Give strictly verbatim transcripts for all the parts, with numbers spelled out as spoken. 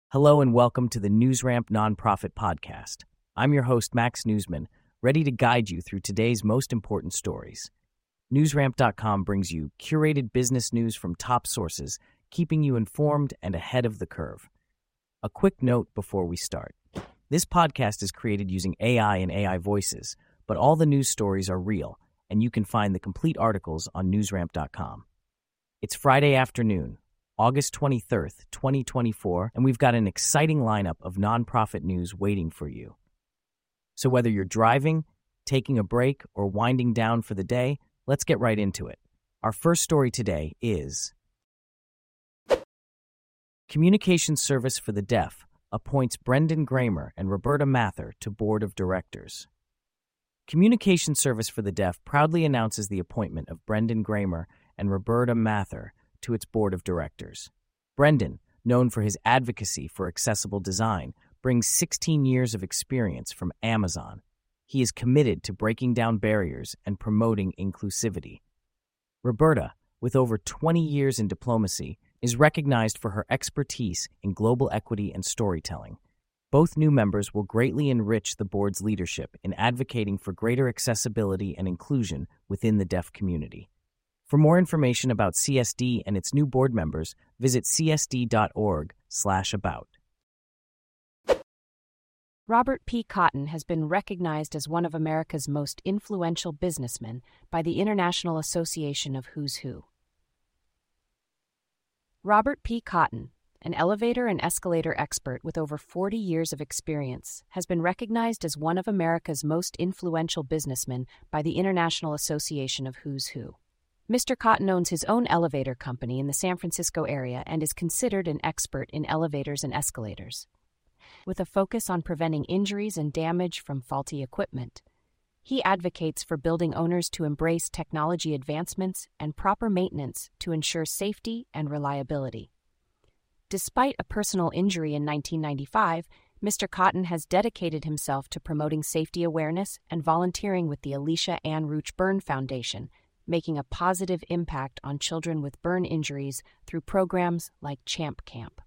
Hello and welcome to the NewsRamp Nonprofit Podcast. I'm your host, Max Newsman, ready to guide you through today's most important stories. NewsRamp dot com brings you curated business news from top sources, keeping you informed and ahead of the curve. A quick note before we start. This podcast is created using A I and A I voices, but all the news stories are real, and you can find the complete articles on NewsRamp dot com. It's Friday afternoon, August twenty-third, twenty twenty-four, and we've got an exciting lineup of nonprofit news waiting for you. So whether you're driving, taking a break, or winding down for the day, let's get right into it. Our first story today is Communications Service for the Deaf appoints Brendan Gramer and Roberta Mather to Board of Directors. Communications Service for the Deaf proudly announces the appointment of Brendan Gramer and Roberta Mather to its board of directors. Brendan, known for his advocacy for accessible design, brings sixteen years of experience from Amazon. He is committed to breaking down barriers and promoting inclusivity. Roberta, with over twenty years in diplomacy, is recognized for her expertise in global equity and storytelling. Both new members will greatly enrich the board's leadership in advocating for greater accessibility and inclusion within the deaf community. For more information about C S D and its new board members, visit c s d dot org slash about. Robert P. Cotton has been recognized as one of America's most influential businessmen by the International Association of Who's Who. Robert P. Cotton, an elevator and escalator expert with over forty years of experience, has been recognized as one of America's most influential businessmen by the International Association of Who's Who. Mister Cotton owns his own elevator company in the San Francisco area and is considered an expert in elevators and escalators. With a focus on preventing injuries and damage from faulty equipment, he advocates for building owners to embrace technology advancements and proper maintenance to ensure safety and reliability. Despite a personal injury in nineteen ninety-five, Mister Cotton has dedicated himself to promoting safety awareness and volunteering with the Alicia Ann Rooch Burn Foundation, making a positive impact on children with burn injuries through programs like Champ Camp.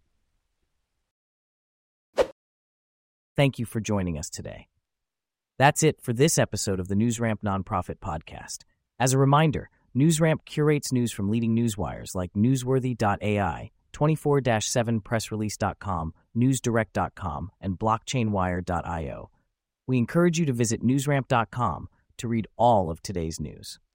Thank you for joining us today. That's it for this episode of the NewsRamp Nonprofit Podcast. As a reminder, NewsRamp curates news from leading newswires like newsworthy dot a i, twenty-four seven press release dot com, news direct dot com, and blockchain wire dot i o. We encourage you to visit newsramp dot com to read all of today's news.